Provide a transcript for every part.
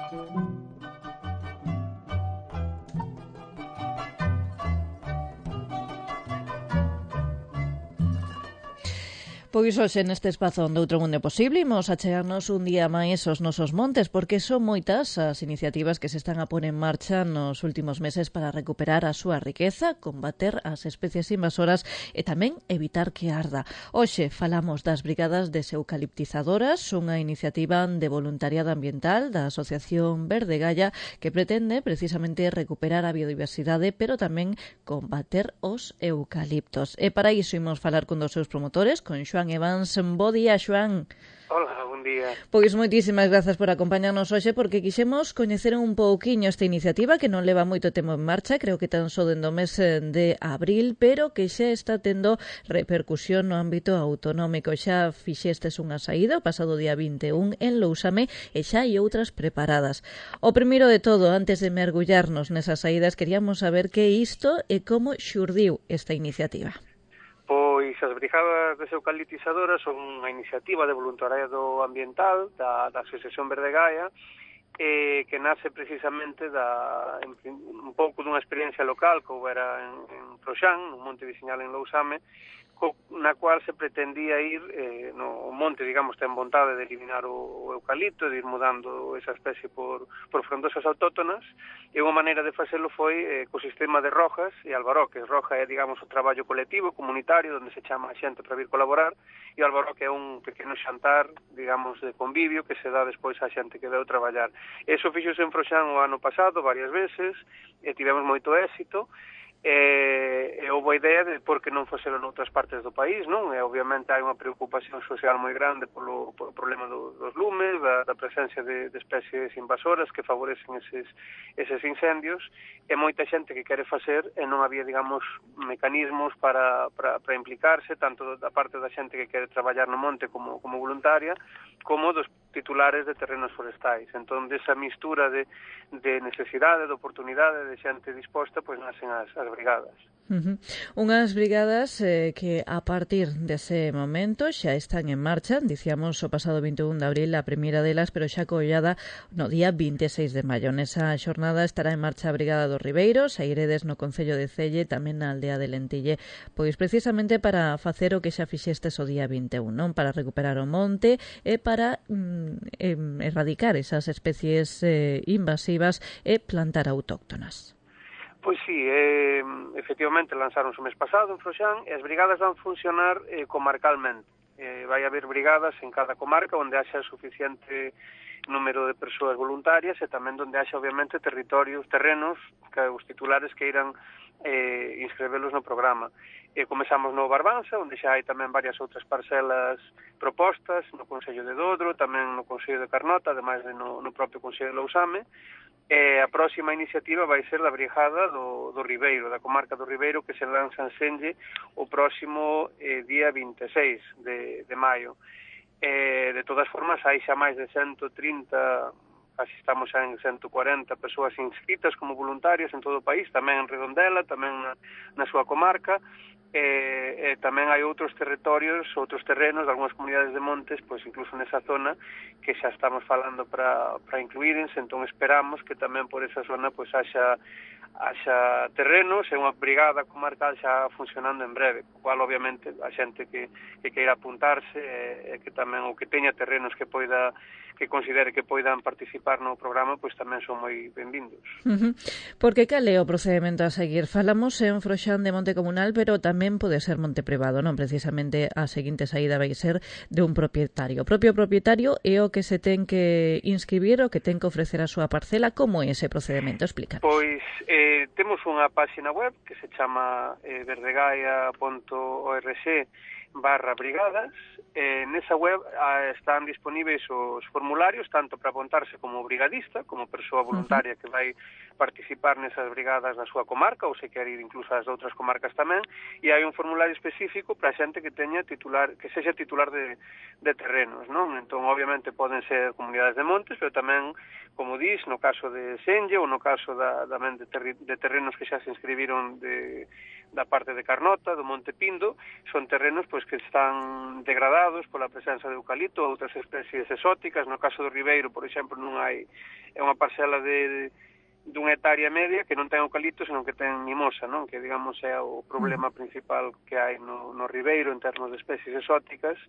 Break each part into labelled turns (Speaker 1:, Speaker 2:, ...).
Speaker 1: Pois hoxe neste espazo onde outro mundo é posible imos a chegarnos un día máis aos nosos montes porque son moitas as iniciativas que se están a pôr en marcha nos últimos meses para recuperar a súa riqueza, combater as especies invasoras e tamén evitar que arda. Hoxe falamos das brigadas deseucaliptizadoras, unha iniciativa de voluntariado ambiental da Asociación Verde Gaia que pretende precisamente recuperar a biodiversidade pero tamén combater os eucaliptos. E para iso imos falar con dos seus promotores, con Xoán Evans. Bo día, Xoán.
Speaker 2: Hola, bon día.
Speaker 1: Pois moitísimas grazas por acompañarnos hoxe porque quixemos coñecer un pouquiño esta iniciativa que non leva moito tempo en marcha, creo que tan só dende o mes de abril, pero que xa está tendo repercusión no ámbito autonómico. Xa fixestes unha saída o pasado día 21 en Lousame e xa hai outras preparadas. O primeiro de todo, antes de mergullarnos nesas saídas, queríamos saber que é isto e como xurdiu esta iniciativa.
Speaker 2: Pois as brigadas deseucaliptizadoras son unha iniciativa de voluntariado ambiental da Asociación Verde Gaia que nace precisamente un pouco dunha experiencia local que houbera en Froxán, no monte veciñal en Lousame, na cual se pretendía ir no monte, digamos, ten vontade de eliminar o eucalipto, de ir mudando esa especie por frondosas autóctonas, e unha maneira de facelo foi co sistema de rojas e albaroques. Roja é, digamos, o traballo colectivo, comunitario, onde se chama a xente para vir colaborar, e o albaroque é un pequeno xantar, digamos, de convivio que se dá despois á xente que veu traballar. Eso fixose en Froxán o ano pasado varias veces, e tivemos moito éxito, e houve a idea de por que non foselo noutras partes do país, non? E obviamente hai unha preocupación social moi grande polo problema dos lumes, da presencia de especies invasoras que favorecen eses incendios, e moita xente que quere facer e non había, digamos, mecanismos para implicarse, tanto da parte da xente que quere traballar no monte como voluntaria, como dos titulares de terrenos forestais. Entón, desa mistura de necesidade, de oportunidade, de xente disposta, pois nacen as brigadas.
Speaker 1: Unhas brigadas que a partir dese momento xa están en marcha, dicíamos o pasado 21 de abril a primeira delas, pero xa collada no día 26 de maio. Nesa xornada estará en marcha a Brigada dos Ribeiros, a Iredes no Concello de Celle, tamén na aldea de Lentille, pois precisamente para facer o que xa fixestes o día 21, non? Para recuperar o monte e para erradicar esas especies invasivas e plantar autóctonas.
Speaker 2: Pois sí, efectivamente lanzaronse o mes pasado en Froxán e as brigadas van funcionar comarcalmente. Vai haber brigadas en cada comarca onde haxa suficiente número de persoas voluntarias e tamén onde haxa, obviamente, terrenos que os titulares que irán inscrevelos no programa. Comezamos no Barbanza, onde xa hai tamén varias outras parcelas propostas, no Concello de Dodro, tamén no Concello de Carnota, ademais de no propio Concello de Lousame. A próxima iniciativa vai ser da Brigada do Ribeiro, da comarca do Ribeiro, que se lanza en Senlle o próximo día 26 de maio. De todas formas, hai xa máis de 130, casi estamos xa en 140 persoas inscritas como voluntarias en todo o país, tamén en Redondela, tamén na súa comarca, tamén hai outros territorios, outros terrenos de algunhas comunidades de montes, pois incluso nesa zona que xa estamos falando para incluírense, entón esperamos que tamén por esa zona pois haxa terrenos e unha brigada comarcal xa funcionando en breve, o cual obviamente a xente que queira apuntarse e que tamén o que teña terrenos que considere que poidan participar no programa, pois tamén son moi benvindos.
Speaker 1: Porque cal é o procedimento a seguir? Falamos en Froxán de monte comunal, pero tamén pode ser monte privado, non? Precisamente a seguinte saída vai ser de un propietario. O propio propietario é o que se ten que inscribir, o que ten que ofrecer a súa parcela. Como é ese procedimento? Explícanos.
Speaker 2: Pois temos unha página web que se chama verdegaia.org/brigadas. Nesa web están disponíveis os formularios tanto para apuntarse como brigadista, como persoa voluntaria que vai participar nesas brigadas da súa comarca, ou se quer ir incluso ás outras comarcas tamén, e hai un formulario específico para a xente que sexa titular de terrenos, non? Entón, obviamente, poden ser comunidades de montes, pero tamén, como dis, no caso de Senlle ou no caso tamén de terrenos que xa se inscribiron da parte de Carnota, do Monte Pindo, son terrenos pois que están degradados pola presenza de eucalipto ou outras especies exóticas. No caso do Ribeiro, por exemplo, non hai, é unha parcela dunha hectárea media que non ten eucalipto, senón que ten mimosa, non? Que, digamos, é o problema principal que hai no Ribeiro en termos de especies exóticas.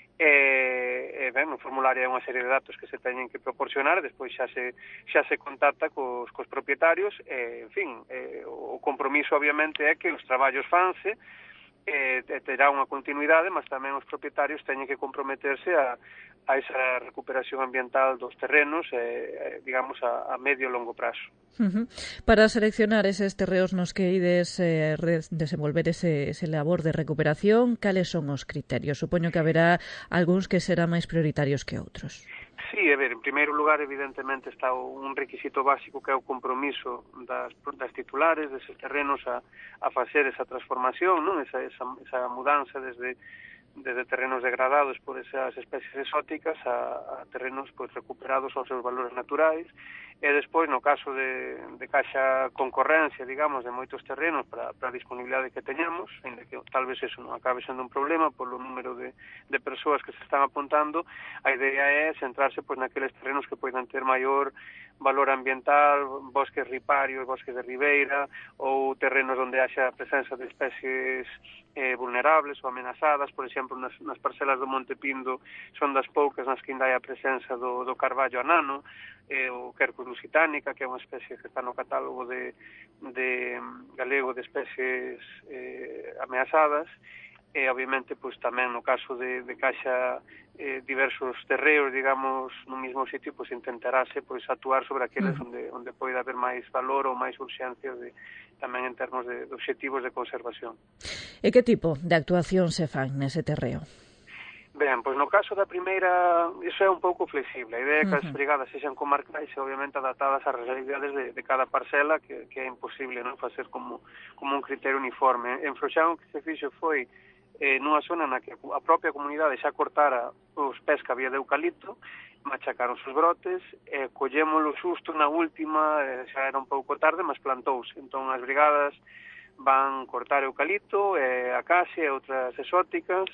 Speaker 2: Ben, o formulario é unha serie de datos que se teñen que proporcionar, despois xa se contacta cos propietarios, en fin, o compromiso obviamente é que os traballos fanse, terá unha continuidade, mas tamén os propietarios teñen que comprometerse a esa recuperación ambiental dos terrenos, digamos, a medio e longo prazo.
Speaker 1: Para seleccionar eses terreos nos que ides desenvolver ese labor de recuperación, cales son os criterios? Supoño que haberá algúns que serán máis prioritarios que outros.
Speaker 2: Sí, a ver, en primeiro lugar, evidentemente, está un requisito básico que é o compromiso das titulares deses terrenos a facer esa transformación, non? Esa mudanza desde terrenos degradados por esas especies exóticas a terrenos pois recuperados aos seus valores naturais. E despois, no caso de que haxa concorrencia, digamos, de moitos terrenos para a disponibilidade que teñamos, ainda que tal vez eso non acabe sendo un problema polo número de persoas que se están apuntando, a idea é centrarse pois naqueles terrenos que poidan ter maior valor ambiental, bosques riparios, bosques de ribeira, ou terrenos onde haxa presenza de especies vulnerables ou amenazadas. Por exemplo, nas parcelas do Monte Pindo son das poucas nas que ainda hai a presenza do carballo anano, o Quercus lusitanica, que é unha especie que está no catálogo de galego de especies ameazadas. E, obviamente, pois tamén no caso de que haxa diversos terreos, digamos, no mesmo sitio, pois intentarase pois actuar sobre aqueles onde poida haber máis valor ou máis urxencia tamén en termos de obxectivos de conservación.
Speaker 1: E que tipo de actuación se fan nese terreo?
Speaker 2: Ben, pois no caso da primeira, iso é un pouco flexible. A idea é que as brigadas sexan comarcais e obviamente adaptadas ás realidades de cada parcela, que é imposible non facer como un criterio uniforme. En Froxán o que se fixo foi nunha zona na que a propia comunidade xa cortara os pés que había de eucalipto, machacaron os brotes, collémolo xusto na última, xa era un pouco tarde, mas plantouse. Entón as brigadas van cortar eucalipto, acacia e outras exóticas,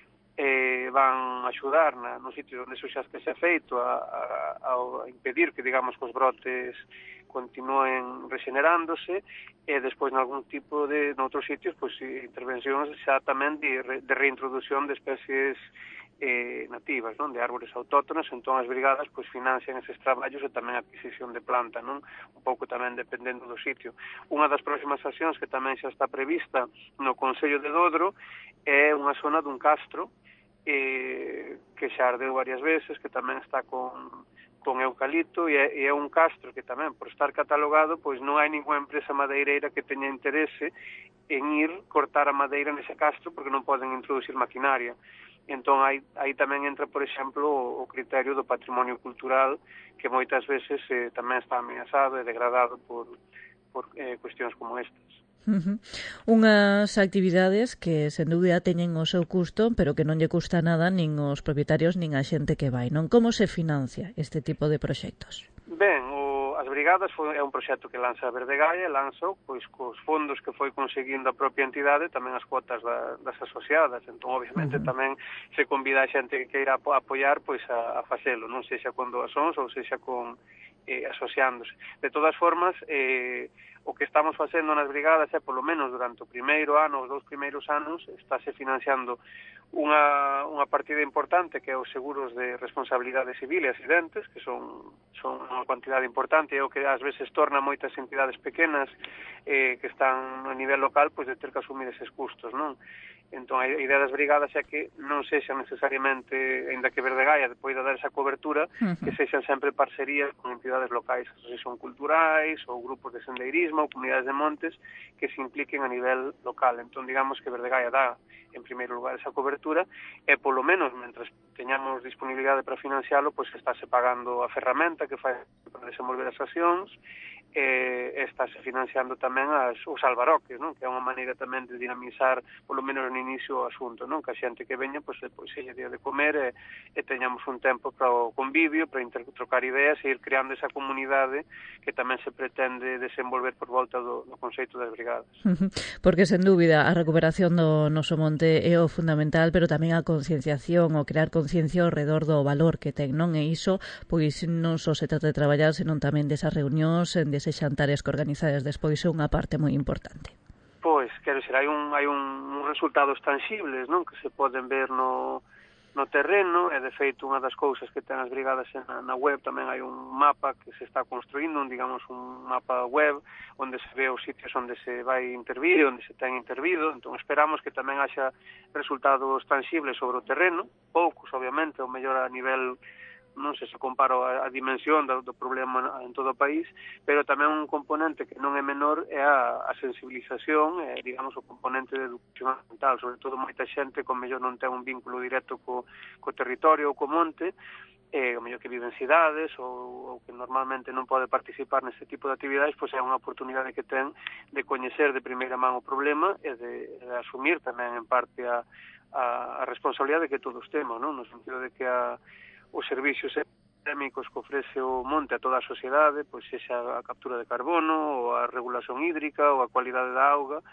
Speaker 2: van axudar nos sitios onde eso xa estexa feito a impedir que, digamos, que os brotes continúen regenerándose, e despois nalgún tipo noutros sitios, pois intervencións xa tamén de reintroducción de especies nativas, non? De árbores autóctonas. Entón as brigadas pois financian eses traballos e tamén a adquisición de planta, non? Un pouco tamén dependendo do sitio. Unha das próximas accións que tamén xa está prevista no Concello de Dodro é unha zona dun castro que xa ardeu varias veces, que tamén está con eucalipto, e é un castro que tamén, por estar catalogado, pois non hai ninguna empresa madeireira que teña interese en ir cortar a madeira nese castro, porque non poden introducir maquinaria. Entón, aí tamén entra, por exemplo, o criterio do patrimonio cultural, que moitas veces tamén está ameazado e degradado por cuestións como estas.
Speaker 1: Unhas actividades que, sen dúbida, teñen o seu custo, pero que non lle custa nada nin aos propietarios nin a xente que vai, non? Como se financia este tipo de proxectos?
Speaker 2: Ben, as brigadas é un proxecto que lanza Verde Gaia, lanza pois cos fondos que foi conseguindo a propia entidade, tamén as cuotas das asociadas. Entón, obviamente, tamén se convida a xente que queira apoiar pois a facelo, non sexa con doazóns ou sexa con asociándose. De todas formas, o que estamos facendo nas brigadas é, polo menos durante o primeiro ano, os 2 primeiros anos, estáse financiando unha partida importante que é os seguros de responsabilidade civil e accidentes, que son unha cantidade importante, e o que ás veces torna moitas entidades pequenas que están a nivel local pois de ter que asumir eses custos, non? Entón, a idea das brigadas é que non sexan necesariamente, ainda que Verde Gaia poida dar esa cobertura, que sexan sempre parcerías con entidades locais, se son culturais, ou grupos de sendeirismo, ou comunidades de montes, que se impliquen a nivel local. Entón, digamos que Verde Gaia dá, en primeiro lugar, esa cobertura, e polo menos, mentre teñamos disponibilidade para financialo, pois estáse pagando a ferramenta que fai para desenvolver as accións, estáse financiando tamén os albaroques, non? Que é unha maneira tamén de dinamizar, polo menos no inicio, o asunto, non? Que a xente que veña, pois, depois seja día de comer e teñamos un tempo para o convivio, para trocar ideas e ir creando esa comunidade que tamén se pretende desenvolver por volta do conceito das brigadas.
Speaker 1: Porque, sen dúbida, a recuperación do noso monte é o fundamental, pero tamén a concienciación, o crear conciencia ao redor do valor que ten, non? E iso, pois, non só se trata de traballar, senón tamén desas reunións, deses xantares que organizades despois é unha parte moi importante.
Speaker 2: Pois, quero dizer, hai un resultados tangibles, non? Que se poden ver no terreno, e de feito unha das cousas que ten as brigadas na web, tamén hai un mapa que se está construindo, un mapa web onde se ve os sitios onde se vai intervir, onde se ten intervido. Entón esperamos que tamén haxa resultados tangibles sobre o terreno, poucos obviamente, o mellor a nivel, non sei se comparo a dimensión do problema en todo o país, pero tamén un componente que non é menor é a sensibilización, digamos, o componente de educación ambiental, sobre todo moita xente con mellor non ten un vínculo directo co territorio ou co monte, o mellor que vive en cidades ou que normalmente non pode participar neste tipo de actividades, pois é unha oportunidade que ten de coñecer de primeira man o problema e de asumir tamén en parte a responsabilidade que todos temos, non? No sentido de que os servicios ecosistémicos que ofrece o monte a toda a sociedade, pois sexa a captura de carbono, ou a regulación hídrica, ou a cualidade da auga,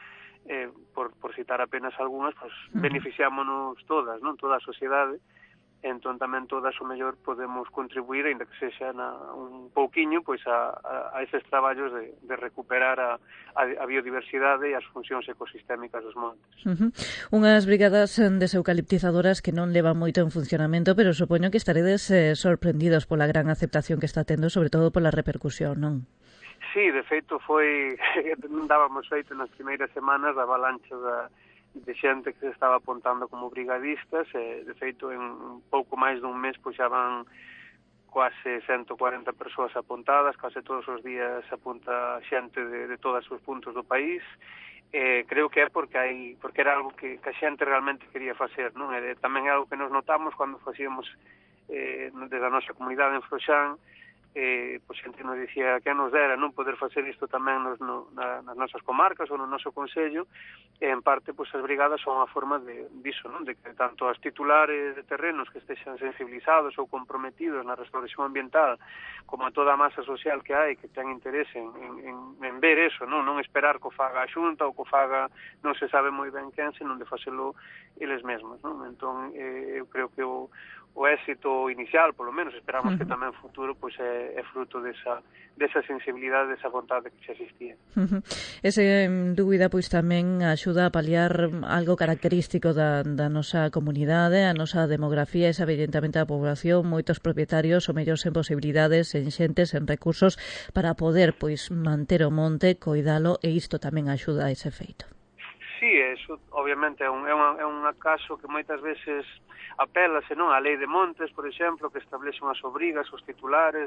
Speaker 2: por citar apenas algunhas, pois beneficiámonos todas, non? Toda a sociedade. Entón tamén todas o mellor podemos contribuir, ainda que sexa un pouquiño, pois a eses traballos de recuperar a biodiversidade e as funcións ecosistémicas dos montes.
Speaker 1: Unhas brigadas deseucaliptizadoras que non levan moito en funcionamento, pero supoño que estaredes sorprendidos pola gran aceptación que está tendo, sobre todo pola repercusión, non?
Speaker 2: Sí, de feito non dábamos feito nas primeiras semanas da avalancha de xente que se estaba apuntando como brigadistas, e de feito en pouco máis dun mes pois xa van quase 140 persoas apuntadas, case todos os días apunta xente de todos os puntos do país. Creo que é porque era algo que a xente realmente quería facer, non? E tamén é algo que nos notamos cando facíamos desde a nosa comunidade en Froxán, pois xente nos dicía que nos dera non poder facer isto tamén nas nosas comarcas ou no noso concello, e en parte pois as brigadas son unha forma diso, non? De que tanto as titulares de terrenos que estexan sensibilizados ou comprometidos na restauración ambiental, como a toda a masa social que hai que ten interese en ver eso, non esperar que o faga a Xunta ou que o faga non se sabe moi ben quen, senón de facelo eles mesmos, non? Entón eu creo que o éxito inicial, polo menos, esperamos que tamén futuro pois é fruto desa sensibilidade, desa vontade que xa existía.
Speaker 1: Ese, en dúbida, pois tamén axuda a paliar algo característico da nosa comunidade, a nosa demografía, ese avellentamento da población, moitos propietarios o mellor sen posibilidades, sen xentes, sen recursos para poder pois manter o monte, coidalo, e isto tamén axuda a ese feito.
Speaker 2: Sí, eso obviamente é un caso que moitas veces apélase, non, a lei de montes, por exemplo, que establece unhas obrigas aos titulares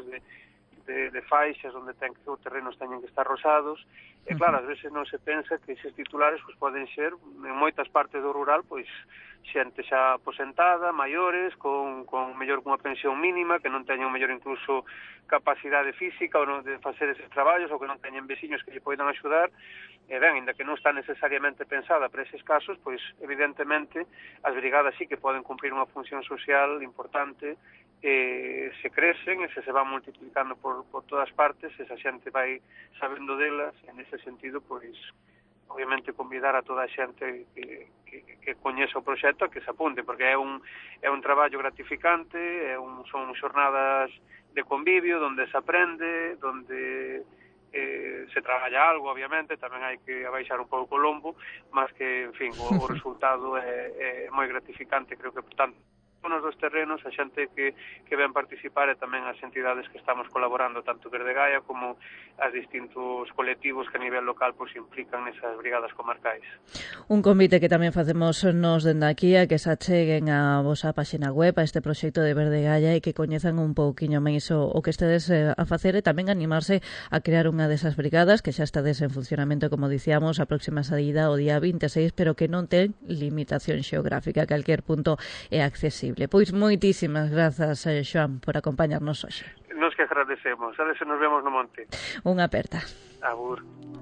Speaker 2: de faixas onde os terrenos teñen que estar rosados, e claro, ás veces non se pensa que eses titulares pois poden ser, en moitas partes do rural, pois xente xa aposentada, maiores, con mellor cunha pensión mínima, que non teñen mellor incluso capacidade física ou de facer eses traballos, ou que non teñen veciños que lle poidan axudar, e ben, ainda que non está necesariamente pensada para eses casos, pois evidentemente as brigadas sí que poden cumprir unha función social importante, se crecen e se van multiplicando por todas partes, esa xente vai sabendo delas, e nese sentido, pois, obviamente convidar a toda a xente que coñeza o proxecto a que se apunte, porque é un traballo gratificante, son xornadas de convivio, donde se aprende, donde se traballa algo, obviamente, tamén hai que abaixar un pouco o lombo, mas que, en fin, o resultado é moi gratificante, creo que, portanto, nos dos terrenos, a xente que ven participar e tamén as entidades que estamos colaborando, tanto Verde Gaia como as distintos colectivos que a nivel local pois implican nesas brigadas comarcais.
Speaker 1: Un convite que tamén facemos nos dende aquí a que se acheguen a vosa páxina web, a este proxecto de Verde Gaia, e que coñezan un pouquiño máis o que estedes a facer, e tamén animarse a crear unha desas brigadas que xa estades en funcionamento, como dicíamos, a próxima saída o día 26, pero que non ten limitación xeográfica, calquer punto é accesible. Pois moitísimas grazas, Xoán, por acompañarnos hoxe.
Speaker 2: Nos que agradecemos. A ver se nos vemos no monte.
Speaker 1: Unha aperta.
Speaker 2: Agur.